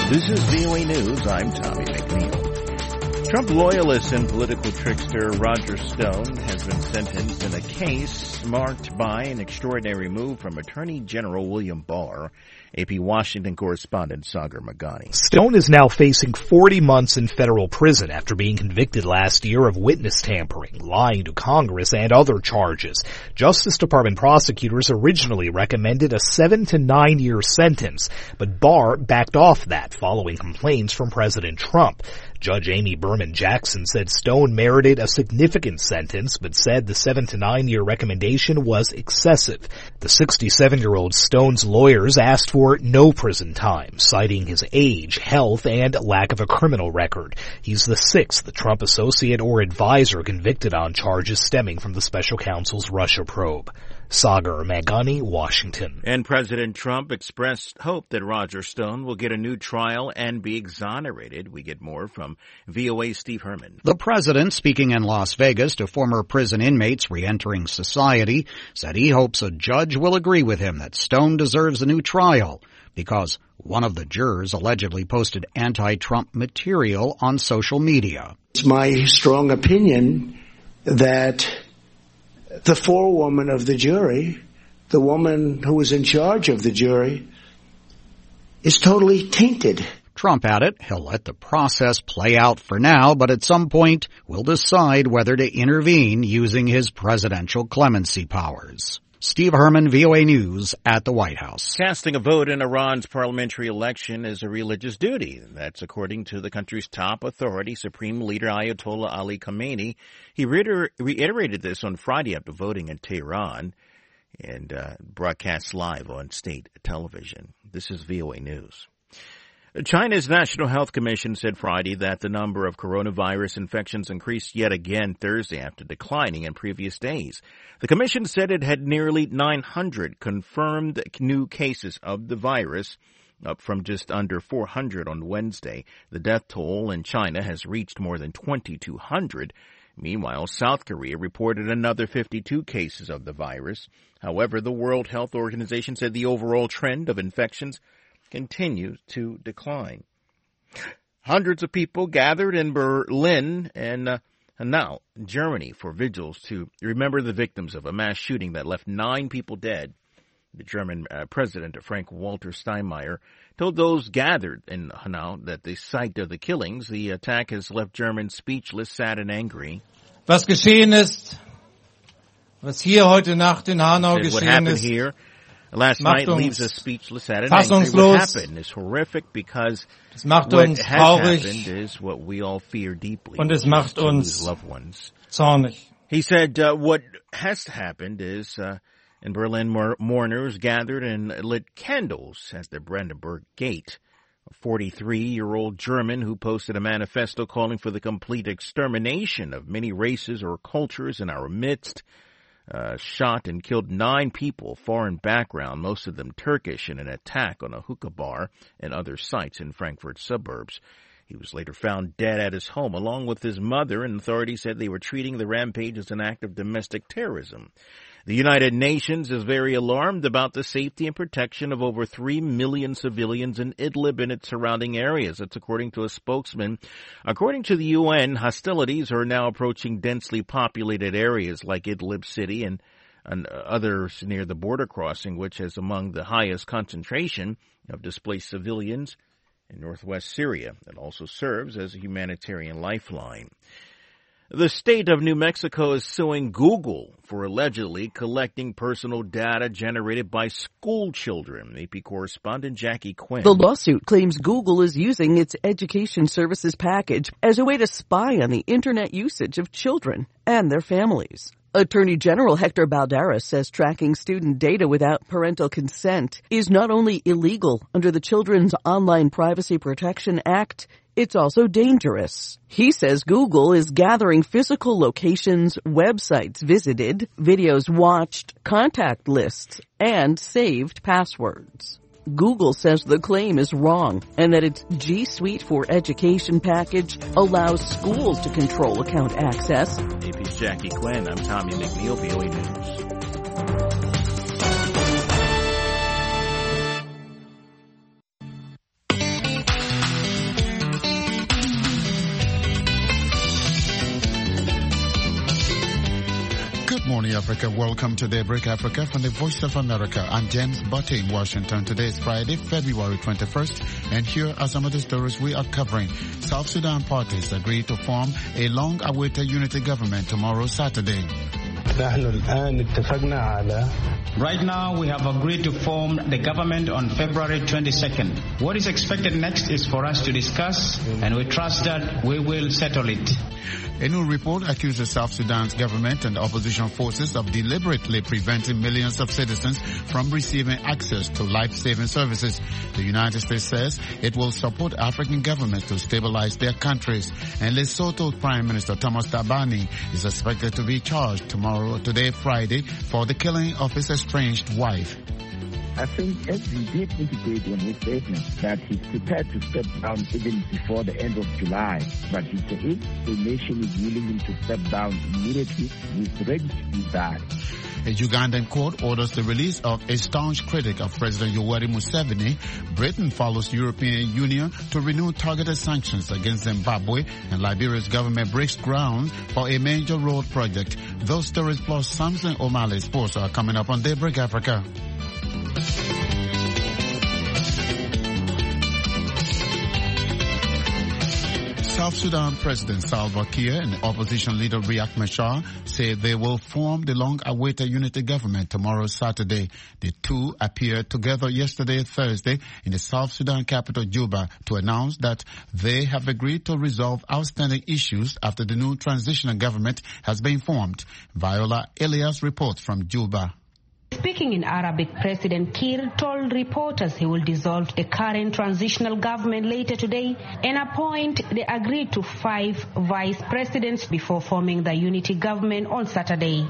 This is VOA News. I'm Tommy McNeil. Trump loyalist and political trickster Roger Stone has been sentenced in a case marked by an extraordinary move from Attorney General William Barr. AP Washington correspondent Sagar Meghani. Stone is now facing 40 months in federal prison after being convicted last year of witness tampering, lying to Congress, and other charges. Justice Department prosecutors originally recommended a 7 to 9 year sentence, but Barr backed off that following complaints from President Trump. Judge Amy Berman Jackson said Stone merited a significant sentence, but said the 7 to 9 year recommendation was excessive. The 67-year-old Stone's lawyers asked for no prison time, citing his age, health, and lack of a criminal record. He's the sixth Trump associate or advisor convicted on charges stemming from the special counsel's Russia probe. Sagar Meghani, Washington. And President Trump expressed hope that Roger Stone will get a new trial and be exonerated. We get more from VOA's Steve Herman. The president, speaking in Las Vegas to former prison inmates re-entering society, said he hopes a judge will agree with him that Stone deserves a new trial because one of the jurors allegedly posted anti-Trump material on social media. It's my strong opinion that the forewoman of the jury, the woman who was in charge of the jury, is totally tainted. Trump added he'll let the process play out for now, but at some point will decide whether to intervene using his presidential clemency powers. Steve Herman, VOA News at the White House. Casting a vote in Iran's parliamentary election is a religious duty. That's according to the country's top authority, Supreme Leader Ayatollah Ali Khamenei. He reiterated this on Friday after voting in Tehran and broadcast live on state television. This is VOA News. China's National Health Commission said Friday that the number of coronavirus infections increased yet again Thursday after declining in previous days. The commission said it had nearly 900 confirmed new cases of the virus, up from just under 400 on Wednesday. The death toll in China has reached more than 2,200. Meanwhile, South Korea reported another 52 cases of the virus. However, the World Health Organization said the overall trend of infections continues to decline. Hundreds of people gathered in Berlin and now Germany for vigils to remember the victims of a mass shooting that left 9 people dead. The German President Frank-Walter Steinmeier told those gathered in Hanau that the site of the killings, the attack has left Germans speechless, sad, and angry. Was geschehen ist, was hier heute Nacht in Hanau geschehen ist, here last night leaves us speechless, sad, and angry. What happened is horrific because what has happened is what we all fear deeply. Und es macht uns loved ones. Zornig. He said what has happened is in Berlin, mourners gathered and lit candles at the Brandenburg Gate. A 43-year-old German who posted a manifesto calling for the complete extermination of many races or cultures in our midst, shot and killed 9 people, foreign background, most of them Turkish, in an attack on a hookah bar and other sites in Frankfurt suburbs. He was later found dead at his home, along with his mother, and authorities said they were treating the rampage as an act of domestic terrorism. The United Nations is very alarmed about the safety and protection of over 3 million civilians in Idlib and its surrounding areas. That's according to a spokesman. According to the UN, hostilities are now approaching densely populated areas like Idlib City and others near the border crossing, which has among the highest concentration of displaced civilians in northwest Syria. It also serves as a humanitarian lifeline. The state of New Mexico is suing Google for allegedly collecting personal data generated by school children. AP correspondent Jackie Quinn. The lawsuit claims Google is using its education services package as a way to spy on the internet usage of children and their families. Attorney General Hector Balderas says tracking student data without parental consent is not only illegal under the Children's Online Privacy Protection Act, it's also dangerous. He says Google is gathering physical locations, websites visited, videos watched, contact lists, and saved passwords. Google says the claim is wrong and that its G Suite for Education package allows schools to control account access. AP's Jackie Quinn. I'm Tommy McNeil, VOA News. morning, Africa. Welcome to Daybreak Africa from the Voice of America. I'm James Butte in Washington. Today is Friday, February 21st, and here are some of the stories we are covering. South Sudan parties agree to form a long-awaited unity government tomorrow, Saturday. Right now, we have agreed to form the government on February 22nd. What is expected next is for us to discuss, and we trust that we will settle it. A new report accuses South Sudan's government and opposition forces of deliberately preventing millions of citizens from receiving access to life-saving services. The United States says it will support African governments to stabilize their countries. And Lesotho Prime Minister Thomas Thabane is expected to be charged today, Friday, for the killing of his estranged wife. I think as he did indicate in his statement that he's prepared to step down even before the end of July. But he said if the nation is willing him to step down immediately, he's ready to do that. A Ugandan court orders the release of a staunch critic of President Yoweri Museveni. Britain follows European Union to renew targeted sanctions against Zimbabwe, and Liberia's government breaks ground for a major road project. Those stories plus Samson O'Malley's sports are coming up on Daybreak Africa. South Sudan President Salva Kiir and opposition leader Riek Machar say they will form the long-awaited unity government tomorrow, Saturday. The two appeared together yesterday, Thursday, in the South Sudan capital, Juba, to announce that they have agreed to resolve outstanding issues after the new transitional government has been formed. Viola Elias reports from Juba. Speaking in Arabic, President Kiir told reporters he will dissolve the current transitional government later today and appoint the agreed to 5 vice presidents before forming the unity government on Saturday.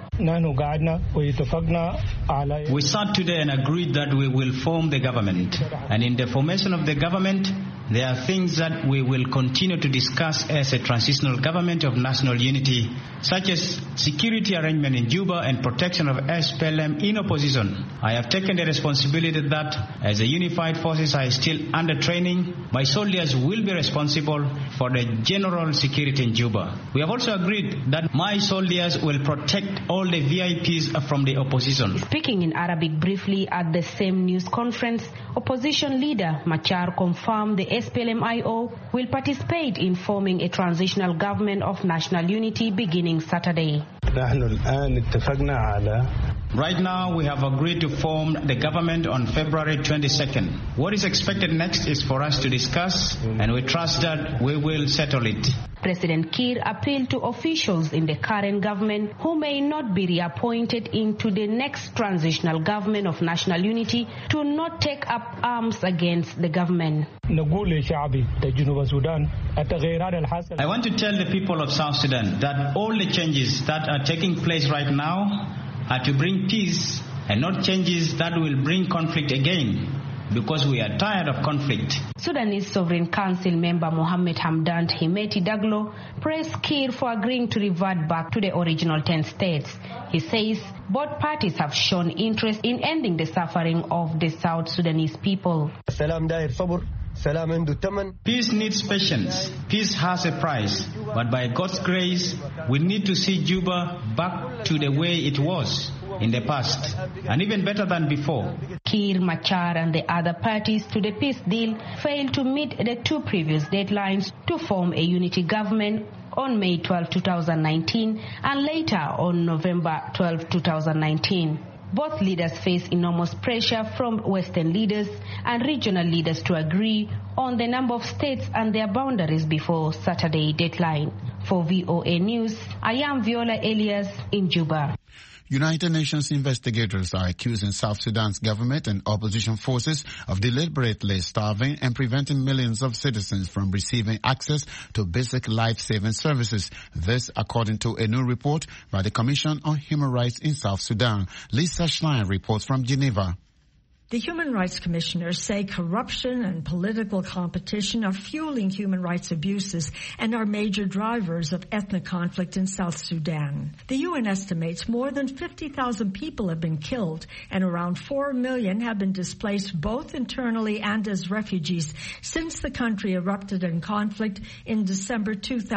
We sat today and agreed that we will form the government. And in the formation of the government, there are things that we will continue to discuss as a transitional government of national unity, such as security arrangement in Juba and protection of SPLM in opposition. I have taken the responsibility that as the unified forces are still under training, my soldiers will be responsible for the general security in Juba. We have also agreed that my soldiers will protect all the VIPs from the opposition. Speaking in Arabic briefly at the same news conference, opposition leader Machar confirmed the SPLM-IO will participate in forming a transitional government of national unity beginning Saturday. Right now, we have agreed to form the government on February 22nd. What is expected next is for us to discuss, and we trust that we will settle it. President Kiir appealed to officials in the current government who may not be reappointed into the next transitional government of national unity to not take up arms against the government. I want to tell the people of South Sudan that all the changes that are taking place right now are to bring peace and not changes that will bring conflict again, because we are tired of conflict. Sudanese Sovereign Council member Mohammed Hamdan Hemeti Daglo praised Kiir for agreeing to revert back to the original 10 states. He says both parties have shown interest in ending the suffering of the South Sudanese people. Peace needs patience. Peace has a price. But by God's grace, we need to see Juba back to the way it was in the past, and even better than before. Kiir, Machar and the other parties to the peace deal failed to meet the 2 previous deadlines to form a unity government on May 12, 2019 and later on November 12, 2019. Both leaders face enormous pressure from Western leaders and regional leaders to agree on the number of states and their boundaries before Saturday deadline. For VOA News, I am Viola Elias in Juba. United Nations investigators are accusing South Sudan's government and opposition forces of deliberately starving and preventing millions of citizens from receiving access to basic life-saving services. This, according to a new report by the Commission on Human Rights in South Sudan. Lisa Schlein reports from Geneva. The Human Rights Commissioners say corruption and political competition are fueling human rights abuses and are major drivers of ethnic conflict in South Sudan. The UN estimates more than 50,000 people have been killed and around 4 million have been displaced both internally and as refugees since the country erupted in conflict in December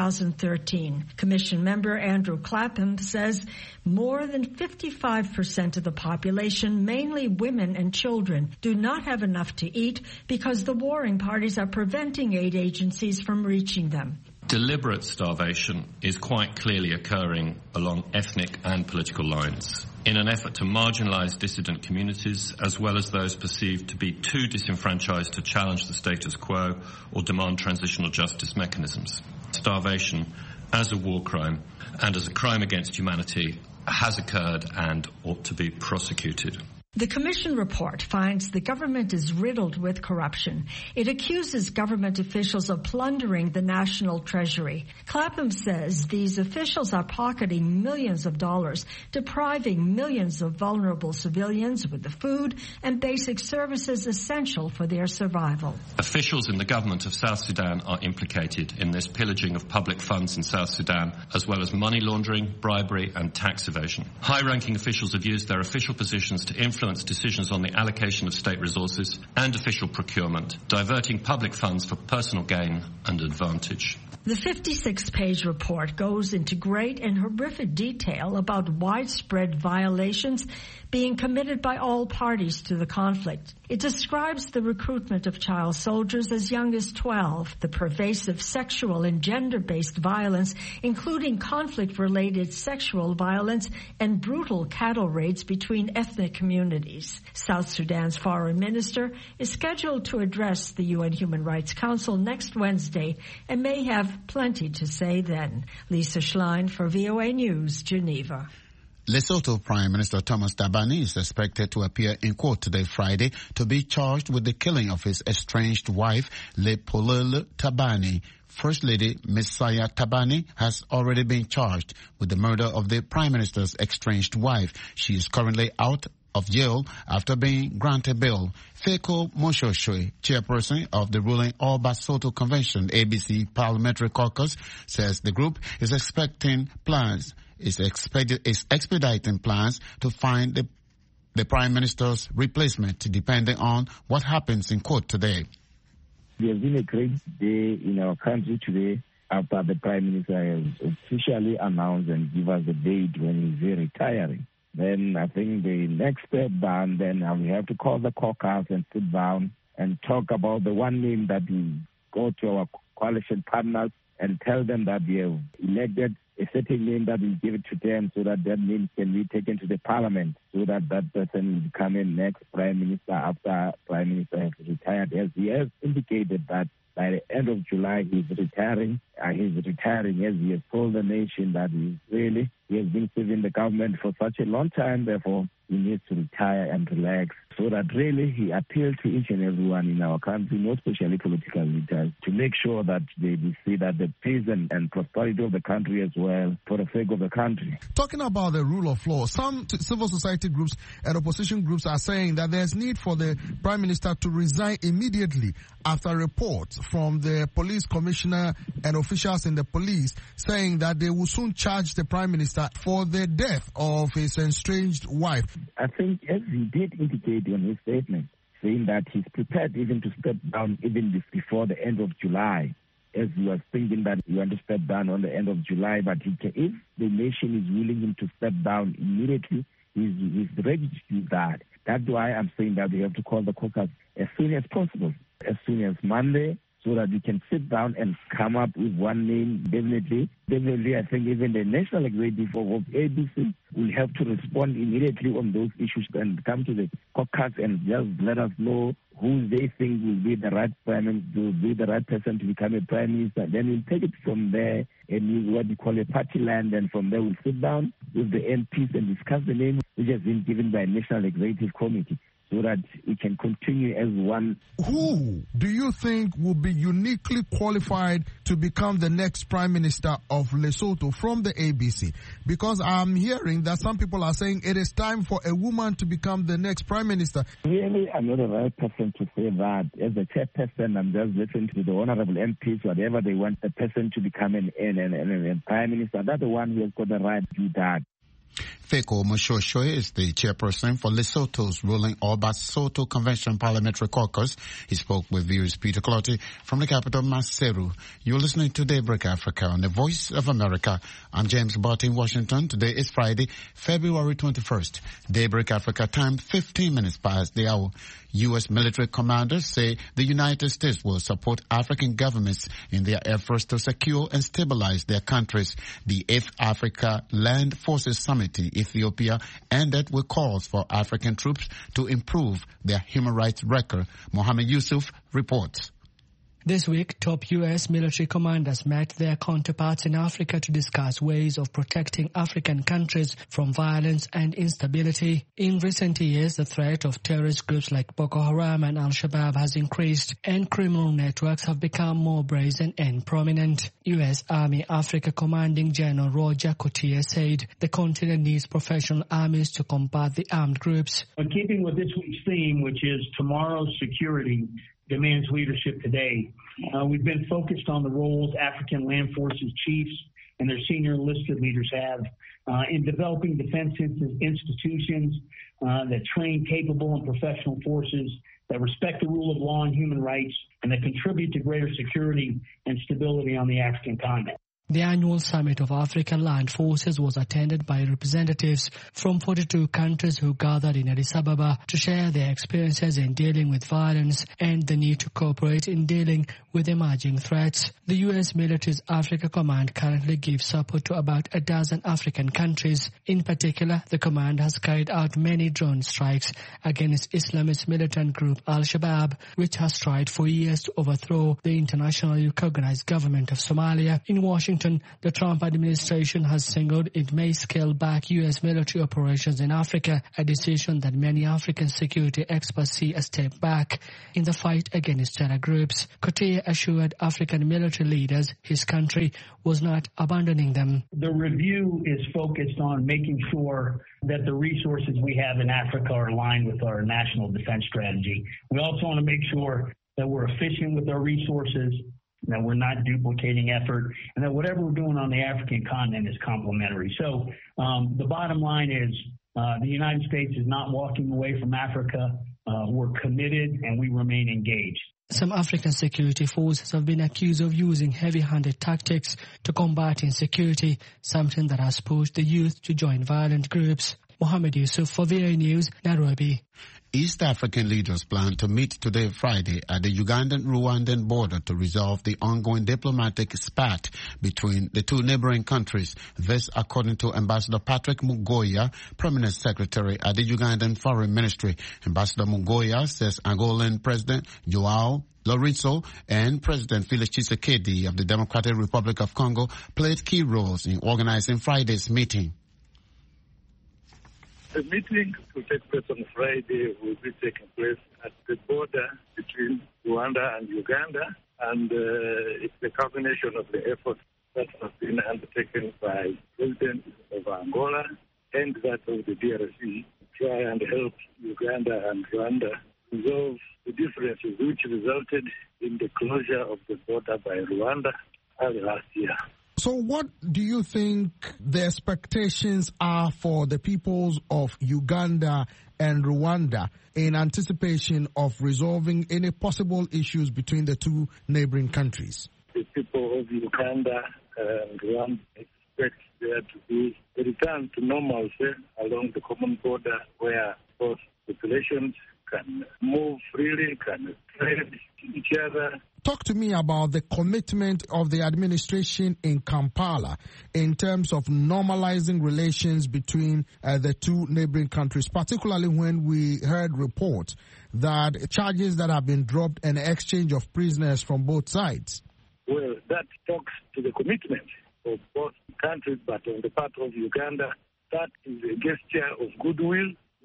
2013. Commission member Andrew Clapham says more than 55% of the population, mainly women and children, do not have enough to eat because the warring parties are preventing aid agencies from reaching them. Deliberate starvation is quite clearly occurring along ethnic and political lines in an effort to marginalise dissident communities as well as those perceived to be too disenfranchised to challenge the status quo or demand transitional justice mechanisms. Starvation as a war crime and as a crime against humanity has occurred and ought to be prosecuted. The Commission report finds the government is riddled with corruption. It accuses government officials of plundering the national treasury. Clapham says these officials are pocketing millions of dollars, depriving millions of vulnerable civilians with the food and basic services essential for their survival. Officials in the government of South Sudan are implicated in this pillaging of public funds in South Sudan, as well as money laundering, bribery and tax evasion. High-ranking officials have used their official positions to influence decisions on the allocation of state resources and official procurement, diverting public funds for personal gain and advantage. The 56-page report goes into great and horrific detail about widespread violations being committed by all parties to the conflict. It describes the recruitment of child soldiers as young as 12, the pervasive sexual and gender-based violence, including conflict-related sexual violence and brutal cattle raids between ethnic communities. South Sudan's foreign minister is scheduled to address the UN Human Rights Council next Wednesday and may have plenty to say then. Lisa Schlein for VOA News, Geneva. Lesotho Prime Minister Thomas Thabane is expected to appear in court today, Friday, to be charged with the killing of his estranged wife, Lepolele Thabane. First Lady Messiah Thabane has already been charged with the murder of the Prime Minister's estranged wife. She is currently out of jail after being granted bail. Feko Moshoshwe, chairperson of the ruling All Basotho Convention ABC Parliamentary Caucus, says the group is expecting plans is expediting plans to find the Prime Minister's replacement, depending on what happens in court today. There has been a great day in our country today after the Prime Minister has officially announced and give us the date when he's retiring. Then I think the next step down, then we have to call the caucus and sit down and talk about the one name that we go to our coalition partners and tell them that we have elected a certain name that we give it to them so that name can be taken to the parliament so that person will become a next prime minister after prime minister has retired. As he has indicated that by the end of July he's retiring as he has told the nation that he has been serving the government for such a long time, therefore he needs to retire and relax, so that really he appealed to each and everyone in our country, not especially political leaders, to make sure that they see that the peace and prosperity of the country as well, for the sake of the country. Talking about the rule of law, some civil society groups and opposition groups are saying that there's need for the Prime Minister to resign immediately after reports from the police commissioner and officials in the police saying that they will soon charge the Prime Minister for the death of his estranged wife. I think, as he did indicate in his statement, saying that he's prepared even to step down even before the end of July, as he was thinking that he want to step down on the end of July, but if the nation is willing him to step down immediately, he's ready to do that. That's why I'm saying that we have to call the caucus as soon as possible, as soon as Monday, so that we can sit down and come up with one name. Definitely, I think even the National Executive of ABC will have to respond immediately on those issues and come to the caucus and just let us know who they think will be the right person to become a prime minister. Then we'll take it from there and use what we call a party land, and from there we'll sit down with the MPs and discuss the name which has been given by National Executive Committee. so that it can continue as one. Who do you think will be uniquely qualified to become the next Prime Minister of Lesotho from the ABC? Because I'm hearing that some people are saying it is time for a woman to become the next Prime Minister. Really, I'm not the right person to say that. As a chairperson, I'm just listening to the honorable MPs, whatever they want a person to become a Prime Minister. That's the one who has got the right to do that. Feko Moshosho is the chairperson for Lesotho's ruling All Basotho Convention Parliamentary Caucus. He spoke with viewers Peter Clottey from the capital, Maseru. You're listening to Daybreak Africa on the Voice of America. I'm James Bott in Washington. Today is Friday, February 21st. Daybreak Africa time, 15 minutes past the hour. U.S. military commanders say the United States will support African governments in their efforts to secure and stabilize their countries. The 8th Africa Land Forces Summit in Ethiopia ended with calls for African troops to improve their human rights record. Mohammed Yusuf reports. This week, top U.S. military commanders met their counterparts in Africa to discuss ways of protecting African countries from violence and instability. In recent years, the threat of terrorist groups like Boko Haram and Al-Shabaab has increased, and criminal networks have become more brazen and prominent. U.S. Army Africa Commanding General Roger Cotier said the continent needs professional armies to combat the armed groups. In keeping with this week's theme, which is tomorrow's security demands leadership today, we've been focused on the roles African Land Forces chiefs and their senior enlisted leaders have in developing defense institutions that train capable and professional forces that respect the rule of law and human rights and that contribute to greater security and stability on the African continent. The annual summit of African Land Forces was attended by representatives from 42 countries who gathered in Addis Ababa to share their experiences in dealing with violence and the need to cooperate in dealing with emerging threats. The U.S. military's Africa Command currently gives support to about a dozen African countries. In particular, the command has carried out many drone strikes against Islamist militant group Al-Shabaab, which has tried for years to overthrow the internationally recognized government of Somalia. In Washington, the Trump administration has signaled it may scale back U.S. military operations in Africa, a decision that many African security experts see a step back in the fight against terror groups. Cotier assured African military leaders his country was not abandoning them. The review is focused on making sure that the resources we have in Africa are aligned with our national defense strategy. We also want to make sure that we're efficient with our resources, that we're not duplicating effort, and that whatever we're doing on the African continent is complementary. So the bottom line is the United States is not walking away from Africa. We're committed and we remain engaged. Some African security forces have been accused of using heavy-handed tactics to combat insecurity, something that has pushed the youth to join violent groups. Mohammed Yusuf for VOA News, Nairobi. East African leaders plan to meet today, Friday, at the Ugandan-Rwandan border to resolve the ongoing diplomatic spat between the two neighboring countries. This, according to Ambassador Patrick Mugoya, Permanent Secretary at the Ugandan Foreign Ministry. Ambassador Mugoya says Angolan President Joao Lourenço and President Felix Tshisekedi of the Democratic Republic of Congo played key roles in organizing Friday's meeting. The meeting will take place on Friday, will be taking place at the border between Rwanda and Uganda, and it's the culmination of the efforts that have been undertaken by the President of Angola and that of the DRC to try and help Uganda and Rwanda resolve the differences which resulted in the closure of the border by Rwanda last year. So what do you think the expectations are for the peoples of Uganda and Rwanda in anticipation of resolving any possible issues between the two neighboring countries? The people of Uganda and Rwanda expect there to be a return to normalcy along the common border where both populations can move freely, can trade each other. Talk to me about the commitment of the administration in Kampala in terms of normalizing relations between the two neighboring countries, particularly when we heard reports that charges that have been dropped and exchange of prisoners from both sides. Well, that talks to the commitment of both countries, but on the part of Uganda, that is a gesture of goodwill,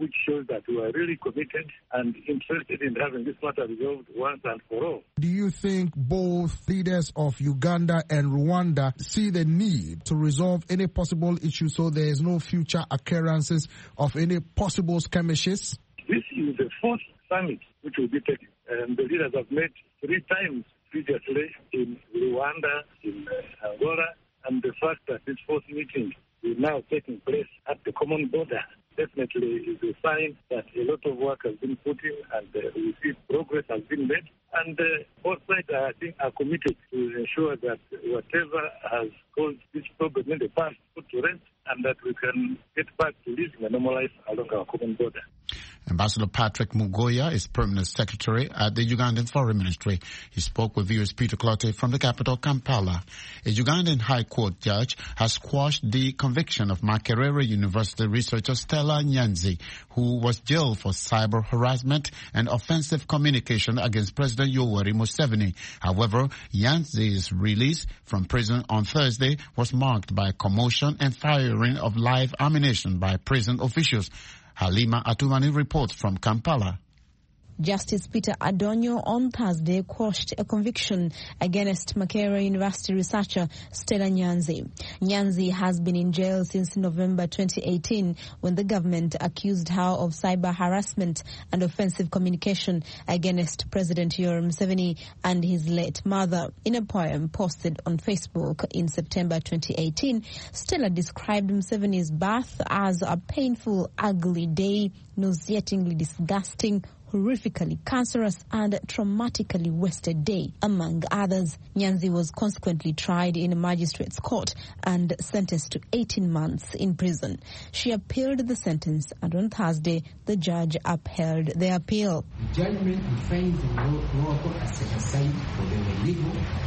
which shows that we are really committed and interested in having this matter resolved once and for all. Do you think both leaders of Uganda and Rwanda see the need to resolve any possible issues so there is no future occurrences of any possible skirmishes? This is the fourth summit which will be taken, and the leaders have met 3 times previously in Rwanda, in Angola, and the fact that this fourth meeting is now taking place at the common border definitely is a sign that a lot of work has been put in, and we see progress has been made. And both sides, I think, are committed to ensure that whatever has caused this problem in the past put to rest, and that we can get back to living a normal life along our common border. Ambassador Patrick Mugoya is Permanent Secretary at the Ugandan Foreign Ministry. He spoke with viewers Peter Clottey from the capital, Kampala. A Ugandan High Court judge has quashed the conviction of Makerere University researcher Stella Nyanzi, who was jailed for cyber harassment and offensive communication against President Yoweri Museveni. However, Nyanzi's release from prison on Thursday was marked by commotion and firing of live ammunition by prison officials. Halima Atumani reports from Kampala. Justice Peter Adonyo on Thursday quashed a conviction against Makerere University researcher Stella Nyanzi. Nyanzi has been in jail since November 2018 when the government accused her of cyber harassment and offensive communication against President Yoweri Museveni and his late mother. In a poem posted on Facebook in September 2018, Stella described Museveni's birth as a painful, ugly day, nauseatingly disgusting, horrifically cancerous and traumatically wasted day, among others. Nyanzi was consequently tried in a magistrate's court and sentenced to 18 months in prison. She appealed the sentence, and on Thursday, the judge upheld the appeal. The judgment defines the lower court as set aside for the illegal,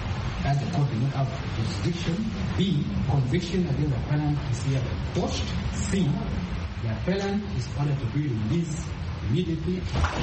as the court did not have jurisdiction. B, conviction against the appellant is hereby quashed. C, the appellant is ordered to be released immediately.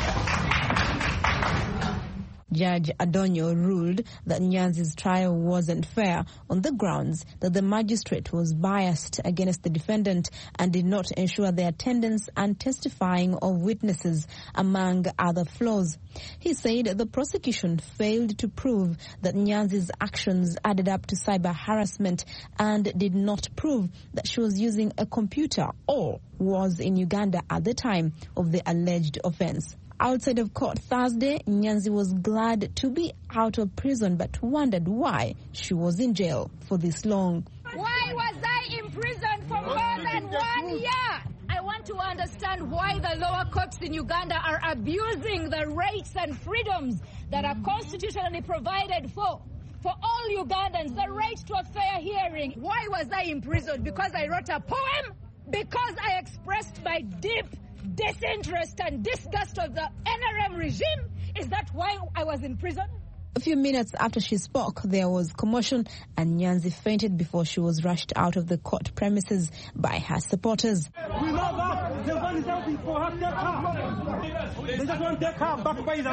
Judge Adonyo ruled that Nyanzi's trial wasn't fair on the grounds that the magistrate was biased against the defendant and did not ensure the attendance and testifying of witnesses, among other flaws. He said the prosecution failed to prove that Nyanzi's actions added up to cyber harassment and did not prove that she was using a computer or was in Uganda at the time of the alleged offense. Outside of court Thursday, Nyanzi was glad to be out of prison but wondered why she was in jail for this long. Why was I in prison for more than 1 year? I want to understand why the lower courts in Uganda are abusing the rights and freedoms that are constitutionally provided for all Ugandans, the right to a fair hearing. Why was I in prison? Because I wrote a poem? Because I expressed my deep disinterest and disgust of the NRM regime? Is that why I was in prison? A few minutes after she spoke, there was commotion and Nyanzi fainted before she was rushed out of the court premises by her supporters. We know that the one is helping for her, take her. They just want to take her back by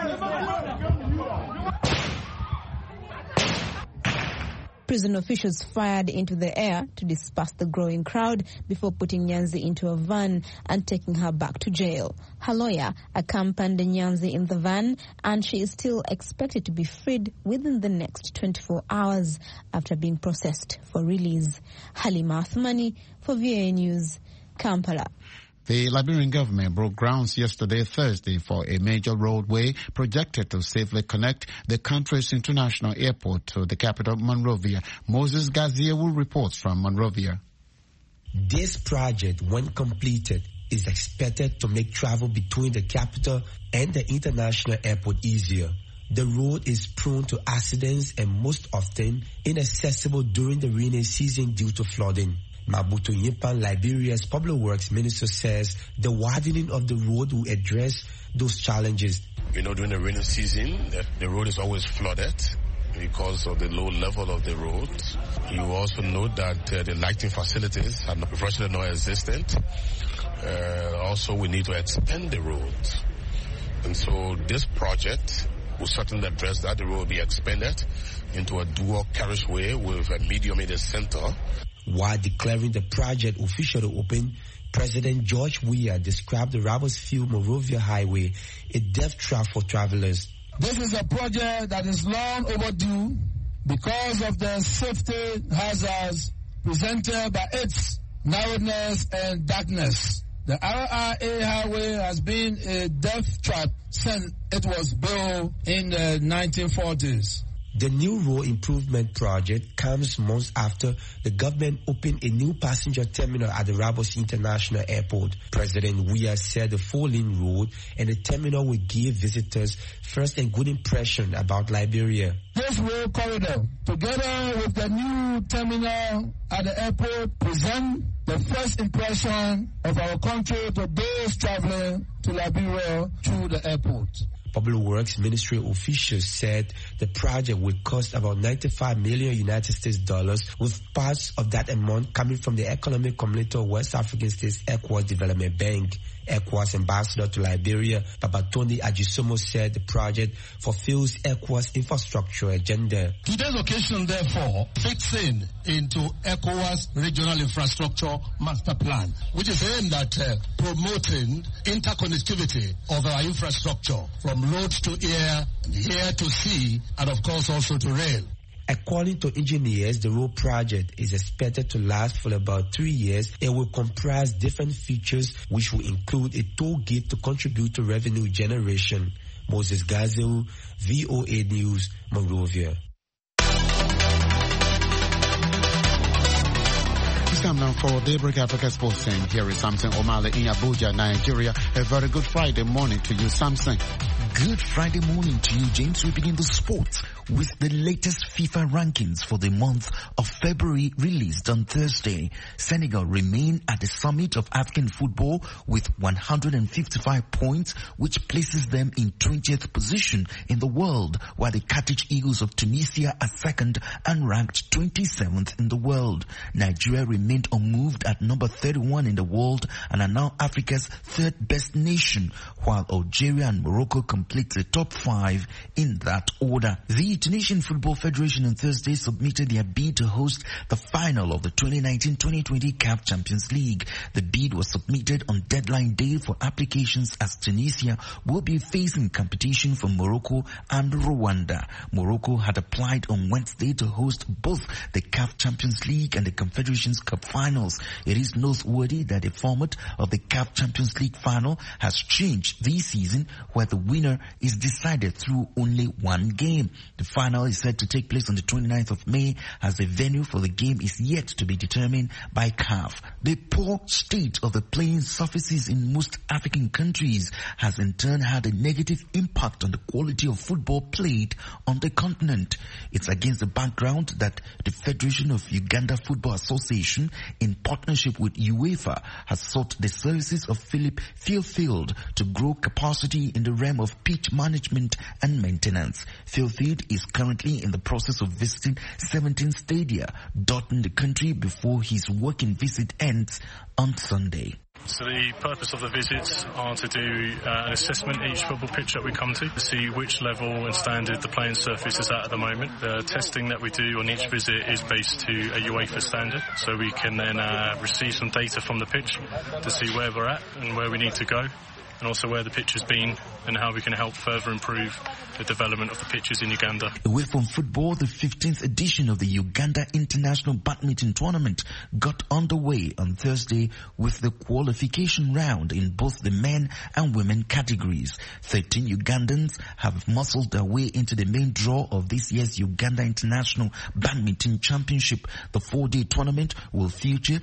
the Prison officials fired into the air to disperse the growing crowd before putting Nyanzi into a van and taking her back to jail. Her lawyer accompanied Nyanzi in the van, and she is still expected to be freed within the next 24 hours after being processed for release. Halima Athmani for VOA News, Kampala. The Liberian government broke grounds yesterday, Thursday, for a major roadway projected to safely connect the country's international airport to the capital, Monrovia. Moses Gaziewu reports from Monrovia. This project, when completed, is expected to make travel between the capital and the international airport easier. The road is prone to accidents and most often inaccessible during the rainy season due to flooding. Mabutu Yipan, Liberia's Public Works Minister, says the widening of the road will address those challenges. During the rainy season, the road is always flooded because of the low level of the road. You also know that the lighting facilities are virtually non-existent. Also, we need to expand the road. And so this project will certainly address that. The road will be expanded into a dual carriageway with a medium in the center. While declaring the project officially open, President George Weah described the Ravensfield-Monrovia Highway a death trap for travelers. This is a project that is long overdue because of the safety hazards presented by its narrowness and darkness. The RIA highway has been a death trap since it was built in the 1940s. The new road improvement project comes months after the government opened a new passenger terminal at the Rabos International Airport. President Weah said the 4-lane road and the terminal will give visitors first and good impression about Liberia. This road corridor, together with the new terminal at the airport, present the first impression of our country to those traveling to Liberia through the airport. Public Works Ministry officials said the project will cost about $95 million United States dollars, with parts of that amount coming from the Economic Community of West African States ECOWAS Development Bank. ECOWAS ambassador to Liberia, Babatunde Ajisomo, said the project fulfills ECOWAS infrastructure agenda. Today's occasion, therefore, fits into ECOWAS regional infrastructure master plan, which is aimed at promoting interconnectivity of our infrastructure from road to air, air to sea, and of course also to rail. According to engineers, the road project is expected to last for about 3 years. It will comprise different features, which will include a toll gate to contribute to revenue generation. Moses Gazeu, VOA News, Monrovia. It's time now for Daybreak Africa Sports Scene. Here is Samson Omale in Abuja, Nigeria. A very good Friday morning to you, Samson. Good Friday morning to you, James. We begin the sports with the latest FIFA rankings for the month of February released on Thursday. Senegal remain at the summit of African football with 155 points, which places them in 20th position in the world, while the Carthage Eagles of Tunisia are second and ranked 27th in the world. Nigeria remained unmoved at number 31 in the world and are now Africa's third best nation, while Algeria and Morocco complete the top 5 in that order. The Tunisian Football Federation on Thursday submitted their bid to host the final of the 2019-2020 CAF Champions League. The bid was submitted on deadline day for applications, as Tunisia will be facing competition from Morocco and Rwanda. Morocco had applied on Wednesday to host both the CAF Champions League and the Confederations Cup finals. It is noteworthy that the format of the CAF Champions League final has changed this season, where the winner is decided through only one game. The final is set to take place on the 29th of May, as the venue for the game is yet to be determined by CAF. The poor state of the playing surfaces in most African countries has in turn had a negative impact on the quality of football played on the continent. It's against the background that the Federation of Uganda Football Association, in partnership with UEFA, has sought the services of Philip Field to grow capacity in the realm of pitch management and maintenance. Field is currently in the process of visiting 17 stadia dotting the country before his working visit ends on Sunday. So the purpose of the visits are to do an assessment each football pitch that we come to see which level and standard the playing surface is at the moment. The testing that we do on each visit is based to a UEFA standard, so we can then receive some data from the pitch to see where we're at and where we need to go, and also where the pitch has been and how we can help further improve the development of the pitches in Uganda. Away from football, the 15th edition of the Uganda International Badminton Tournament got underway on Thursday with the qualification round in both the men and women categories. 13 Ugandans have muscled their way into the main draw of this year's Uganda International Badminton Championship. The 4-day tournament will feature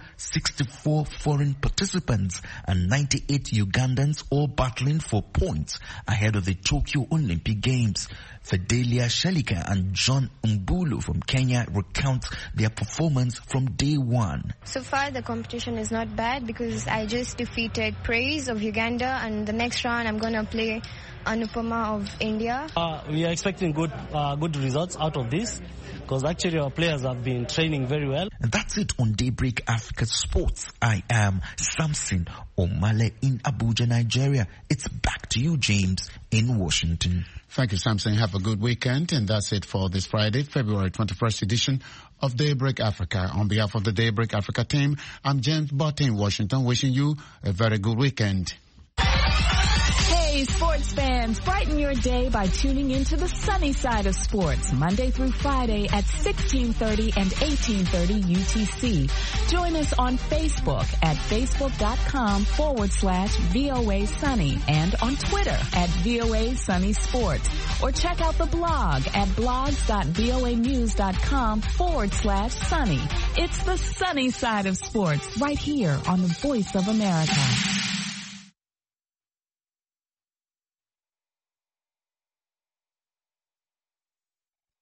64 foreign participants and 98 Ugandans, all battling for points ahead of the Tokyo Olympic Games. Fidelia Shalika and John Mbulu from Kenya recount their performance from day one. So far the competition is not bad because I just defeated Praise of Uganda, and the next round I'm going to play Anupama of India. We are expecting good results out of this, because actually our players have been training very well. And that's it on Daybreak Africa Sports. I am Samson Omale in Abuja, Nigeria. It's back to you, James, in Washington. Thank you, Samson. Have a good weekend. And that's it for this Friday, February 21st edition of Daybreak Africa. On behalf of the Daybreak Africa team, I'm James Botte in Washington, wishing you a very good weekend. Hey, sports fans, brighten your day by tuning into the sunny side of sports, Monday through Friday at 1630 and 1830 UTC. Join us on Facebook at facebook.com/VOA Sunny and on Twitter at VOA Sunny Sports. Or check out the blog at blogs.voanews.com/sunny. It's the sunny side of sports right here on the Voice of America.